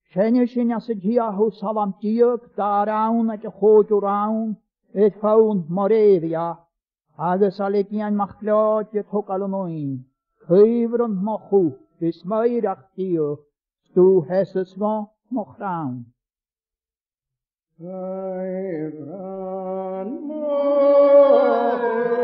Senne sin as y diahu salam diog da rawn ac y chod o rawn, et fawn morefia, agus alegian machlod y togal yn oen, cyfrwnd mochw, bys mairach dio, stw hesys moch rawn. Cyfrwnd mochw,